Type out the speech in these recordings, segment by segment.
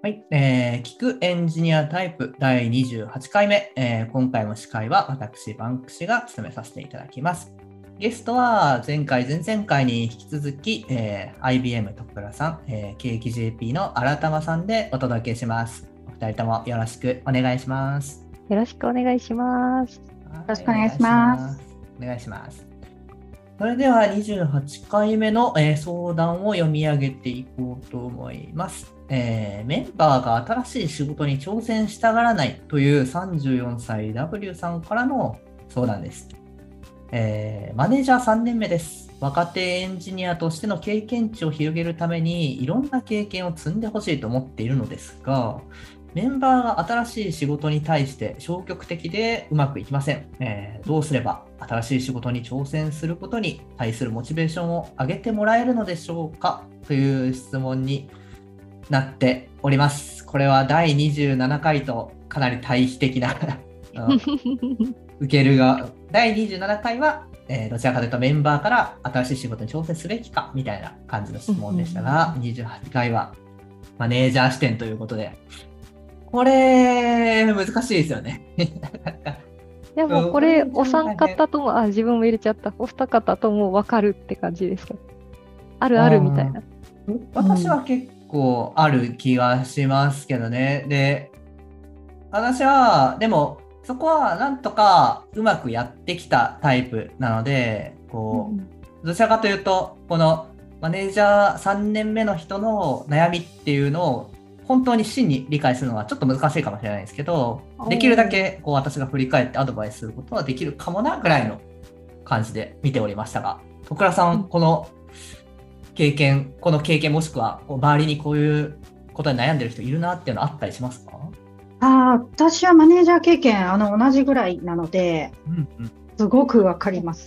はい、聞くエンジニアタイプ第28回目、今回も司会は私、バンクシが務めさせていただきます。ゲストは前回、前々回に引き続き、IBM 徳倉さん、ケーキ JP の新玉さんでお届けします。お二人ともよろしくお願いします。 よろしくお願いします。 よろしくお願いします。 お願いします。それでは28回目の、相談を読み上げていこうと思います。メンバーが新しい仕事に挑戦したがらないという34歳 W さんからの相談です。マネージャー3年目です。若手エンジニアとしての経験値を広げるためにいろんな経験を積んでほしいと思っているのですが、メンバーが新しい仕事に対して消極的でうまくいきません。どうすれば新しい仕事に挑戦することに対するモチベーションを上げてもらえるのでしょうかという質問になっております。これは第27回とかなり対比的な受けるが、第27回は、どちらかというとメンバーから新しい仕事に挑戦すべきかみたいな感じの質問でしたが、28回はマネージャー視点ということで、これ難しいですよね。 でもこれお三方とも、自分も入れちゃった。お二方とも分かるって感じですか？あるあるみたいな。 私は結構ある気がしますけどね。で、私はでもそこはなんとかうまくやってきたタイプなので、どちらかというとこのマネージャー3年目の人の悩みっていうのを本当に真に理解するのはちょっと難しいかもしれないですけど、できるだけこう私が振り返ってアドバイスすることはできるかもなぐらいの感じで見ておりましたが、徳倉さん、この経験もしくはこう周りにこういうことに悩んでる人いるなっていうのあったりしますか？ 私はマネージャー経験同じぐらいなので、すごくわかります。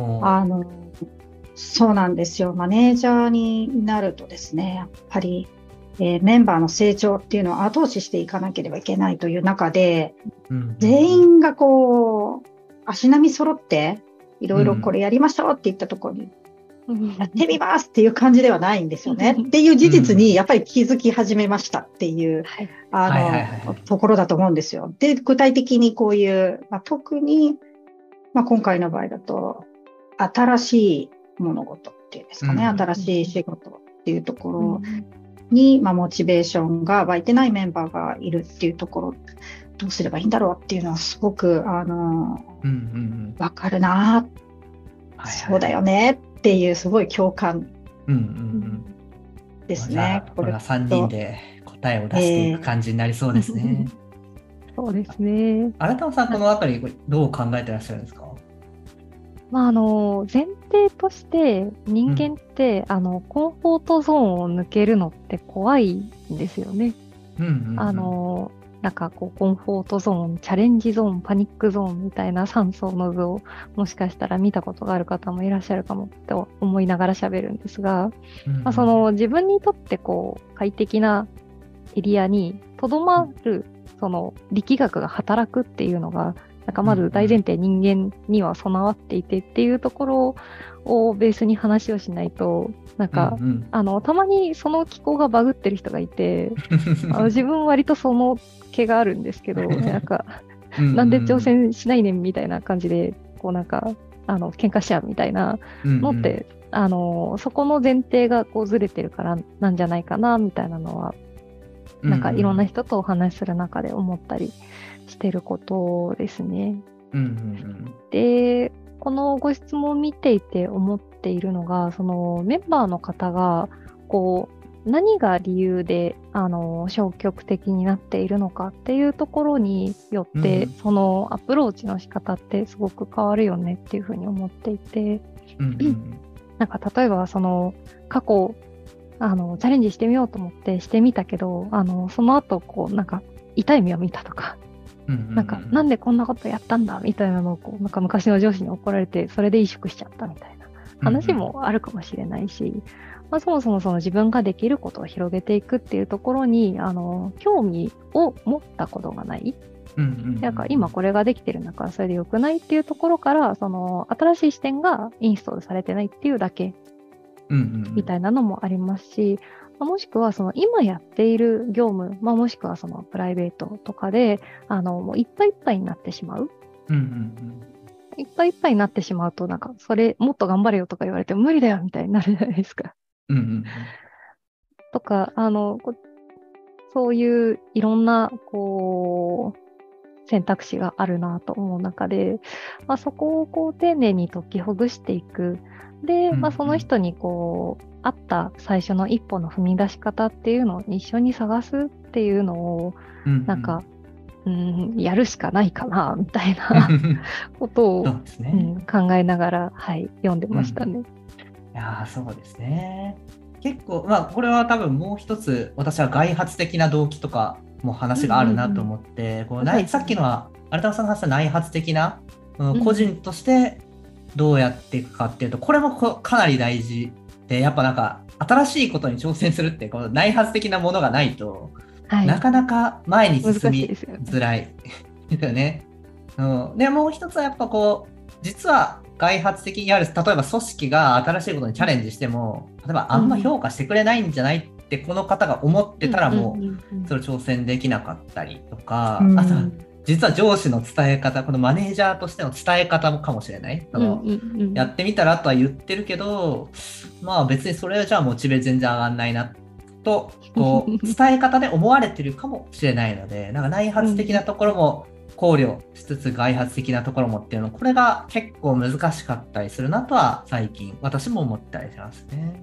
そうなんですよ。マネージャーになるとですね、やっぱりメンバーの成長っていうのを後押ししていかなければいけないという中で、全員がこう足並み揃っていろいろこれやりましょうって言ったところに、やってみますっていう感じではないんですよねっていう事実にやっぱり気づき始めましたっていうところだと思うんですよ。で、具体的にこういう、特に、今回の場合だと新しい物事っていうんですかね、新しい仕事っていうところに、モチベーションが湧いてないメンバーがいるっていうところ、どうすればいいんだろうっていうのはすごくわかるな、そうだよねっていうすごい共感ですね。 これは3人で答えを出していく感じになりそうですね。 そうですね。 新玉さん、このあたりどう考えてらっしゃるんですか？ 前提として人間って、コンフォートゾーンを抜けるのって怖いんですよね。なんかこうコンフォートゾーン、チャレンジゾーン、パニックゾーンみたいな3層の図をもしかしたら見たことがある方もいらっしゃるかもと思いながら喋るんですが、その自分にとってこう快適なエリアにとどまるその力学が働くっていうのが、なんかまず大前提人間には備わっていてっていうところをベースに話をしないと、なんか、たまにその機構がバグってる人がいて、自分割とその気があるんですけど、なんか、なんで挑戦しないねんみたいな感じで、こうなんか、喧嘩しちゃうみたいなのって、そこの前提がこうずれてるからなんじゃないかなみたいなのは、なんかいろんな人とお話しする中で思ったりしてることですね。で、このご質問を見ていて思っているのが、そのメンバーの方がこう何が理由で消極的になっているのかっていうところによって、そのアプローチの仕方ってすごく変わるよねっていうふうに思っていて、なんか例えばその過去チャレンジしてみようと思ってしてみたけど、その後こうなんか痛い目を見たとか、なんでこんなことやったんだみたいなのをこうなんか昔の上司に怒られてそれで萎縮しちゃったみたいな話もあるかもしれないし、そもそもその自分ができることを広げていくっていうところに興味を持ったことがない。なんか今これができてるんだからそれでよくないっていうところから、その新しい視点がインストールされてないっていうだけみたいなのもありますし、 もしくはその今やっている業務、もしくはそのプライベートとかで、もういっぱいいっぱいになってしまう。いっぱいいっぱいになってしまうと、なんか、それ、もっと頑張れよとか言われても無理だよみたいになるじゃないですか。とか、そういういろんな、選択肢があるなと思う中で、そこを丁寧に解きほぐしていく。で、その人に合った最初の一歩の踏み出し方っていうのを一緒に探すっていうのを、なんか、やるしかないかな、みたいなことを、考えながら、読んでましたね。 いやそうですね。結構、これは多分もう一つ、私は外発的な動機とかも話があるなと思って、さっきのは、新田さんが話した内発的な、個人としてどうやっていくかっていうと、これもかなり大事で、やっぱなんか、新しいことに挑戦するって、この内発的なものがないと、なかなか前に進みづらいですよね。でもう一つはやっぱ実は外発的にある、例えば組織が新しいことにチャレンジしても、例えばあんま評価してくれないんじゃないってこの方が思ってたらもうそれ挑戦できなかったりとか、あとは実は上司の伝え方、このマネージャーとしての伝え方もかもしれない。やってみたらとは言ってるけど、別にそれはじゃあモチベ全然上がんないなと伝え方で思われてるかもしれないので、なんか内発的なところも考慮しつつ外発的なところもっていうの、これが結構難しかったりするなとは最近私も思ったりしますね。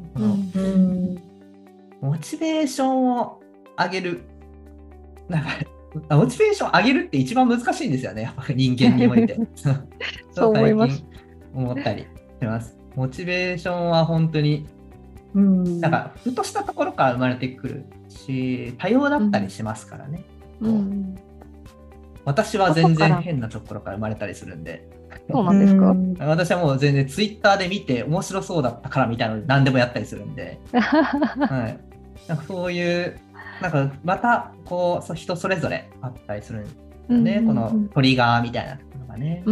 モチベーションを上げる、なんかモチベーションを上げるって一番難しいんですよね、やっぱ人間において。 そう思います。 最近思ったりします。モチベーションは本当になんかふとしたところから生まれてくるし、多様だったりしますからね。私は全然変なところから生まれたりするんで。 そうなんですか？ 私はもう全然ツイッターで見て面白そうだったからみたいなので何でもやったりするんで、なんかそういうなんかまた人それぞれあったりするんですよね、このトリガーみたいなのがね。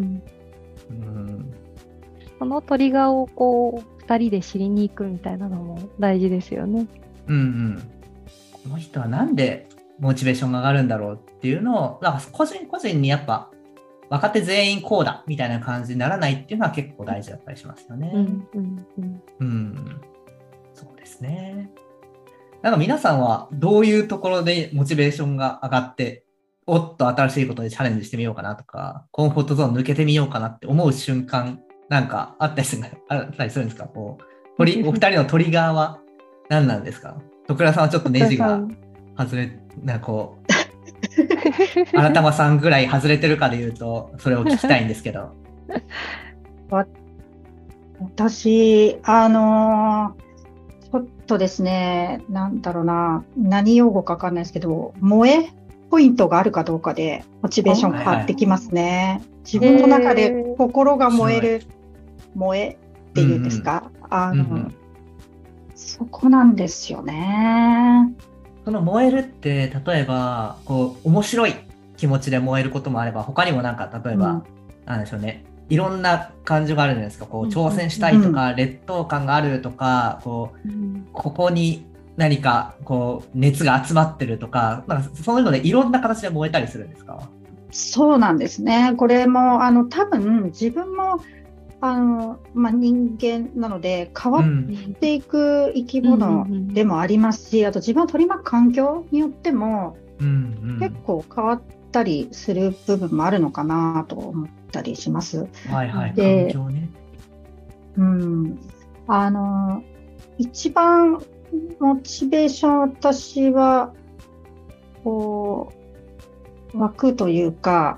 そのトリガーを2人で知りに行くみたいなのも大事ですよね。 この人はなんでモチベーションが上がるんだろうっていうのを、なんか個人個人にやっぱ若手全員こうだみたいな感じにならないっていうのは結構大事だったりしますよね。そうですね。なんか皆さんはどういうところでモチベーションが上がって、おっと新しいことでチャレンジしてみようかなとか、コンフォートゾーン抜けてみようかなって思う瞬間なんかあったりするんですか？お二人のトリガーは何なんですか？徳倉さんはちょっとネジが外れ、新玉さんぐらい外れてるかで言うと、それを聞きたいんですけど。 私、ちょっとですね、なんだろうな、何用語かわかんないですけど、萌えポイントがあるかどうかでモチベーション変わってきますね。自分の中で心が燃える、萌えっていうんですか、そこなんですよね。 その燃えるって例えば面白い気持ちで燃えることもあれば、他にもなんか例えば、なんでしょうね、いろんな感情があるじゃないですか。挑戦したいとか、劣等感があるとか、ここに何か熱が集まってるとか、なんかそういうのでいろんな形で燃えたりするんですか？ そうなんですね。これも多分自分も人間なので変わっていく生き物でもありますし、あと自分を取り巻く環境によっても結構変わったりする部分もあるのかなと思ったりします。 で、環境ね。 一番モチベーション、私は湧くというか、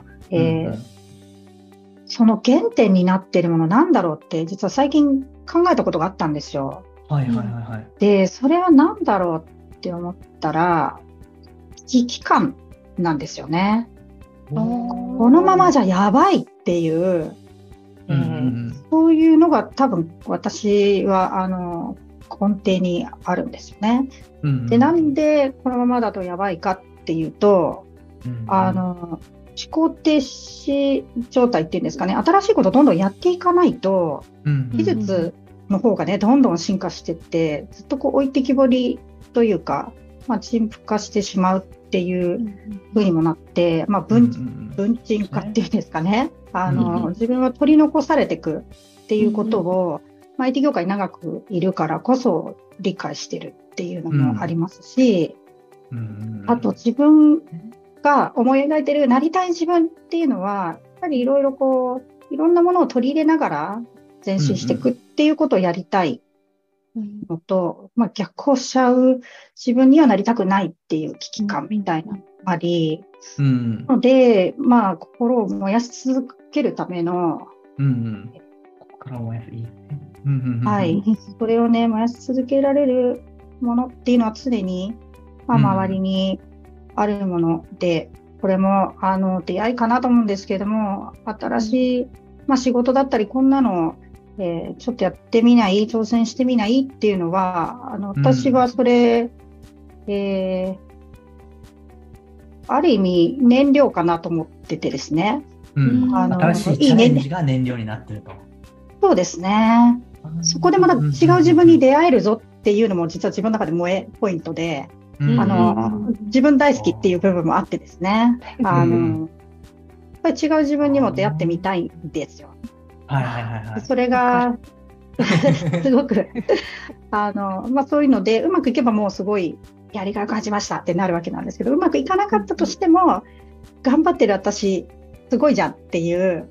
その原点になっているものなんだろうって実は最近考えたことがあったんですよ。で、それは何だろうって思ったら危機感なんですよね。このままじゃやばいっていう、そういうのが多分私は根底にあるんですよね。で、なんでこのままだとやばいかっていうと、思考停止状態っていうんですかね、新しいことをどんどんやっていかないと、技術の方がねどんどん進化していって、ずっと置いてきぼりというか、陳腐化してしまうっていう風にもなって、文鎮化っていうんですかね。自分は取り残されていくっていうことを、IT 業界に長くいるからこそ理解してるっていうのもありますし、あと自分が思い描いてるなりたい自分っていうのは、やっぱりいろいろいろんなものを取り入れながら前進していくっていうことをやりたいのと、逆行しちゃう自分にはなりたくないっていう危機感みたいなのがあり、ので、心を燃やし続けるための、 心を燃やす、いいですね。 はい。それをね、燃やし続けられるものっていうのは常に、周りにあるもので、これも出会いかなと思うんですけれども、新しい、仕事だったり、こんなの、ちょっとやってみない、挑戦してみないっていうのは、私はそれ、ある意味燃料かなと思っててですね。 新しいチャレンジが燃料になってると。 そうですね。そこでまた違う自分に出会えるぞっていうのも実は自分の中で萌えポイントで、自分大好きっていう部分もあってですね。やっぱり違う自分にも出会ってみたいんですよ。それがすごくそういうのでうまくいけばもうすごいやりがいを感じましたってなるわけなんですけど、うまくいかなかったとしても頑張ってる私すごいじゃんっていう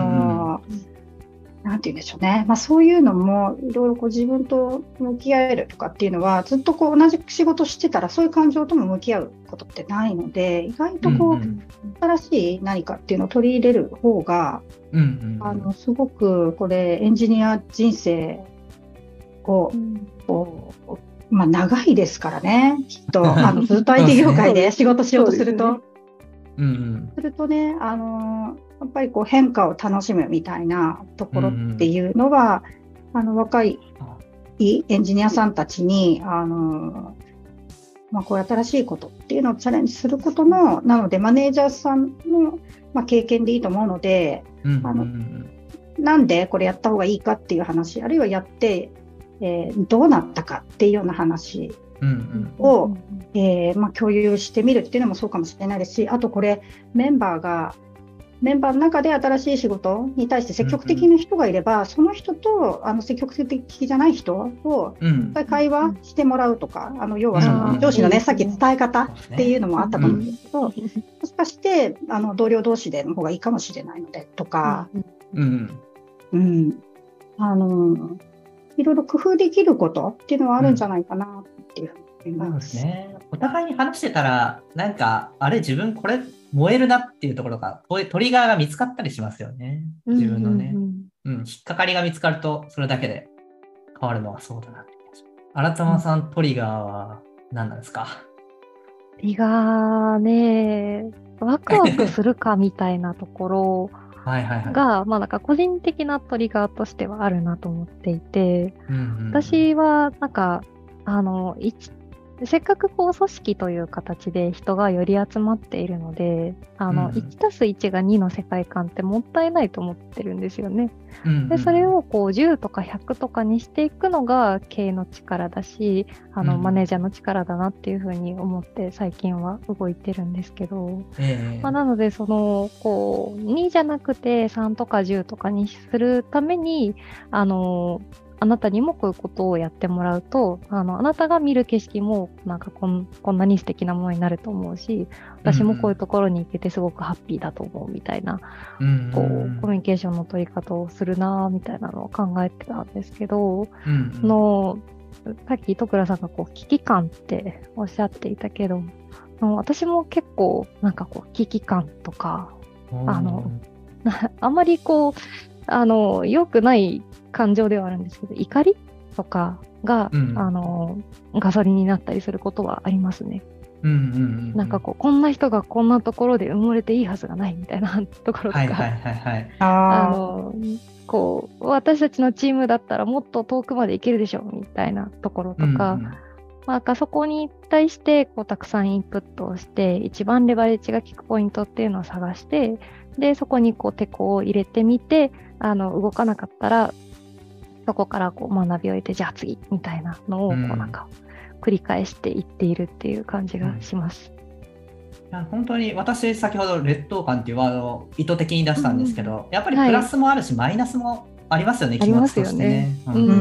なんて言うんでしょうね。そういうのもいろいろ自分と向き合えるとかっていうのはずっと同じ仕事してたらそういう感情とも向き合うことってないので、意外と新しい何かっていうのを取り入れる方が、すごくこれエンジニア人生を、長いですからね、きっとずっと IT 業界で仕事しようとすると。するとね、やっぱり変化を楽しむみたいなところっていうのは、若いエンジニアさんたちにこういう新しいことっていうのをチャレンジすることのなので、マネージャーさんの、経験でいいと思うので、なんでこれやった方がいいかっていう話、あるいはやって、どうなったかっていうような話を、共有してみるっていうのもそうかもしれないですし、あとこれメンバーの中で新しい仕事に対して積極的な人がいれば、その人と積極的じゃない人を会話してもらうとか、要はその上司のね、さっき伝え方っていうのもあったと思うんですけど、もしかして同僚同士での方がいいかもしれないのでとか、いろいろ工夫できることっていうのはあるんじゃないかなっていうふうに思います。 そうですね。お互いに話してたら、自分これ燃えるなっていうところが、トリガーが見つかったりしますよね。自分のね。引っかかりが見つかると、それだけで変わるのはそうだなって気がします。新妻さん、トリガーは何なんですか？ トリガーね、ワクワクするかみたいなところが、個人的なトリガーとしてはあるなと思っていて、私はせっかく組織という形で人がより集まっているので、1+1 が2の世界観ってもったいないと思ってるんですよね。でそれを10とか100とかにしていくのが経営の力だし、マネージャーの力だなっていうふうに思って最近は動いてるんですけど、なので2じゃなくて3とか10とかにするためにあなたにもこういうことをやってもらうと、あなたが見る景色もこんなに素敵なものになると思うし、私もこういうところに行けてすごくハッピーだと思うみたいな、コミュニケーションの取り方をするなみたいなのを考えてたんですけど、さっき徳倉さんが危機感っておっしゃっていたけど、私も結構危機感とかあまり良くない感情ではあるんですけど、怒りとかが、ガソリンになったりすることはありますね。こんな人がこんなところで埋もれていいはずがないみたいなところとか、私たちのチームだったらもっと遠くまで行けるでしょみたいなところとか、そこに対してたくさんインプットをして、一番レバレッジが効くポイントっていうのを探して、でそこにテコを入れてみて、動かなかったらそこから学びを得て、じゃあ次みたいなのを繰り返していっているっていう感じがします。 いや本当に私先ほど劣等感っていうワードを意図的に出したんですけど、やっぱりプラスもあるし、マイナスもありますよね、気持ちとしてね。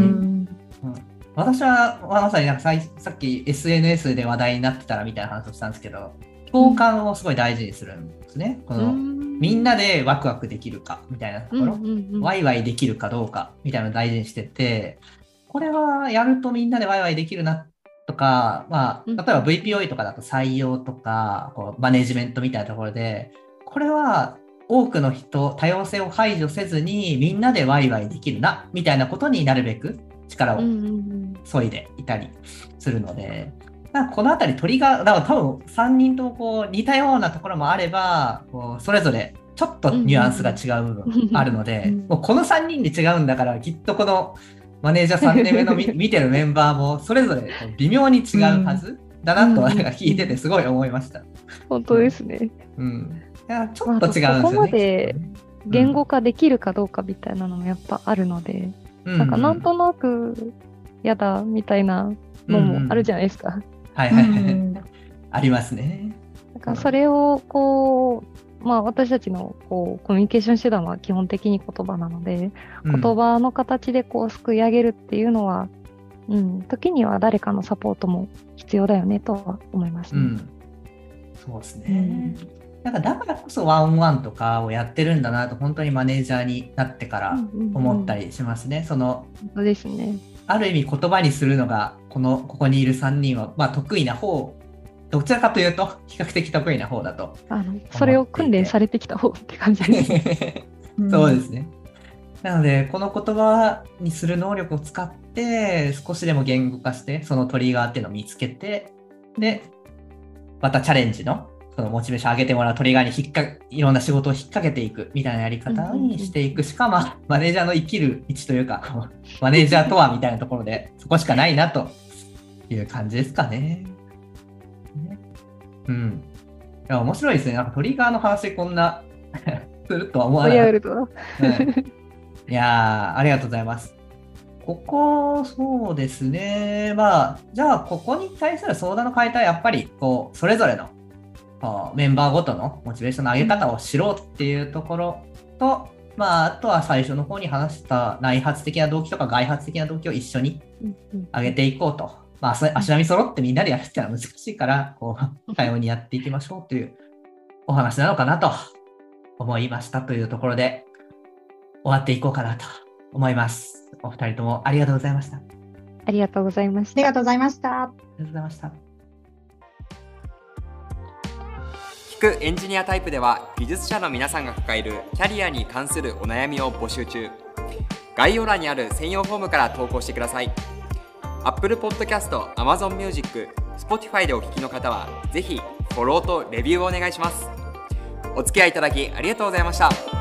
私はまさになんかさっき SNS で話題になってたらみたいな話をしたんですけど、共感をすごい大事にするんですね。このみんなでワクワクできるかみたいなところ、ワイワイできるかどうかみたいなのを大事にしてて、これはやるとみんなでワイワイできるなとか、例えば VPOE とかだと採用とかこうマネジメントみたいなところで、これは多くの人、多様性を排除せずにみんなでワイワイできるなみたいなことになるべく力を削いでいたりするので、このあたりトリガー、だから多分3人ともこう似たようなところもあれば、こうそれぞれちょっとニュアンスが違う部分あるので、もうこの3人で違うんだから、きっとこのマネージャー3年目の見てるメンバーもそれぞれ微妙に違うはずだなと聞いててすごい思いました。 本当ですね。 いやちょっと違うんですよね。 ここまで言語化できるかどうかみたいなのもやっぱあるので、なんとなくやだみたいなのもあるじゃないですか。 ありますね。 だからそれをこう、私たちのこうコミュニケーション手段は基本的に言葉なので、言葉の形でこうすくい上げるっていうのは、時には誰かのサポートも必要だよねとは思いますね。 そうですね。だからこそワンオンワンとかをやってるんだなと本当にマネージャーになってから思ったりしますね。 そうですね。 ある意味言葉にするのがここにいる3人は、得意な方、どちらかというと比較的得意な方だとそれを訓練されてきた方って感じですね。 そうですね。なのでこの言葉にする能力を使って少しでも言語化してそのトリガーっていうのを見つけて、でまたチャレンジのそのモチベーション上げてもらうトリガーにいろんな仕事を引っ掛けていくみたいなやり方にしていくしか、マネージャーの生きる道というかマネージャーとはみたいなところでそこしかないなという感じですかね。いや面白いですね。なんかトリガーの話こんなするとは思わなかった。いやありがとうございます。そうですね。じゃあここに対する相談の回答はやっぱりこうそれぞれのメンバーごとのモチベーションの上げ方を知ろうっていうところと、あとは最初の方に話した内発的な動機とか外発的な動機を一緒に上げていこうと。足並み揃ってみんなでやるってのは難しいから、多様にやっていきましょうというお話なのかなと思いましたというところで終わっていこうかなと思います。お二人ともありがとうございました。 ありがとうございました。 ありがとうございました。 ありがとうございました。 聞くエンジニアタイプでは技術者の皆さんが抱えるキャリアに関するお悩みを募集中。概要欄にある専用フォームから投稿してください。Apple Podcast、Amazon Music、Spotify でお聞きの方はぜひフォローとレビューをお願いします。お付き合いいただきありがとうございました。